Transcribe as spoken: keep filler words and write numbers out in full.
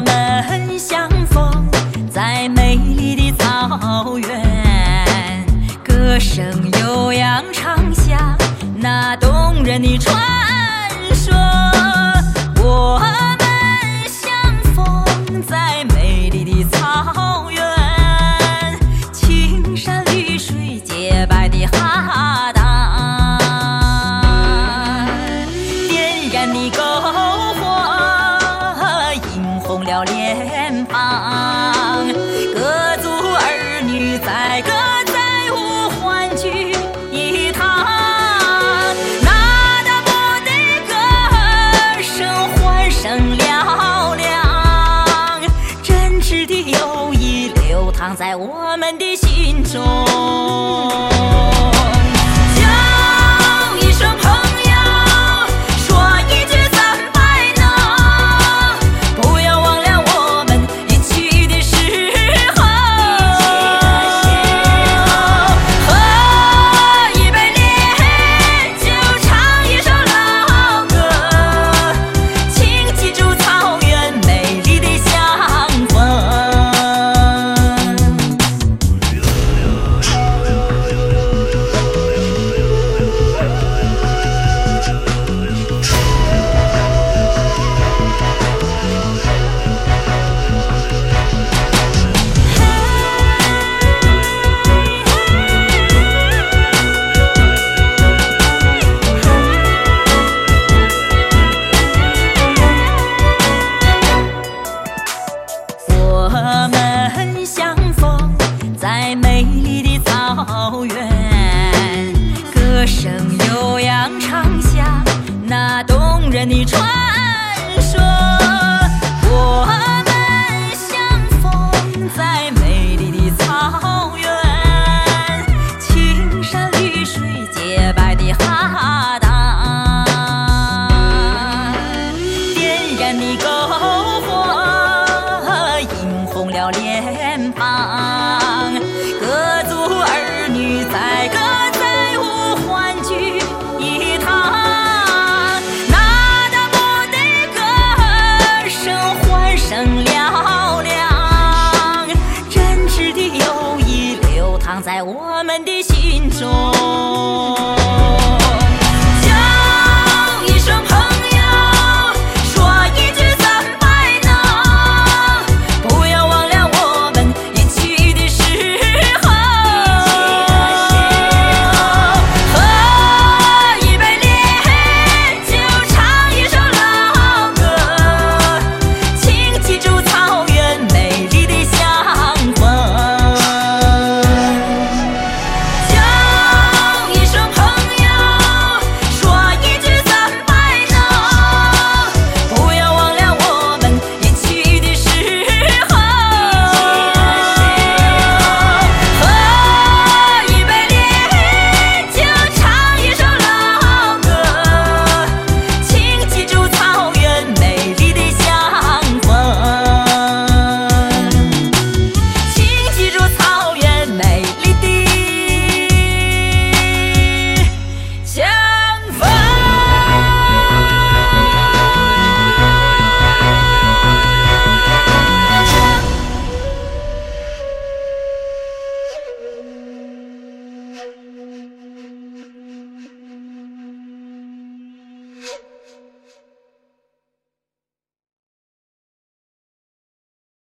们相逢在美丽的草原，歌声悠扬唱响那动人的传说。我们相逢在美丽的草原，青山绿水洁白的哈达，点燃你篝火，映红了脸庞，各族儿女载歌载舞欢聚一堂，那大漠的歌声欢声嘹亮，真挚的友谊流淌在我们的心中。我们相逢在美丽的草原，歌声悠扬唱响那动人的传说。我们相逢在美丽的草原，青山绿水洁白的哈达，点燃你篝红了脸庞，各族儿女载歌载舞欢聚一堂，那大漠的歌声欢声嘹亮，真挚的友谊流淌在我们的心。